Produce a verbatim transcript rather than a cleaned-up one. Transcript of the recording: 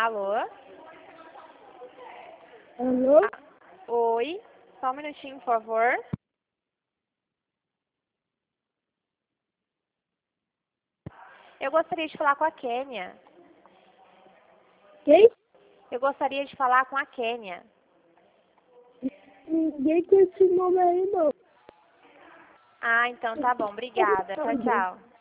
Alô? Alô? Ah, oi, só um minutinho, por favor. Eu gostaria de falar com a Kênia. Quem? Eu gostaria de falar com a Kênia. Ninguém com esse nome aí, não. Ah, então tá bom. Obrigada. Tchau, tchau.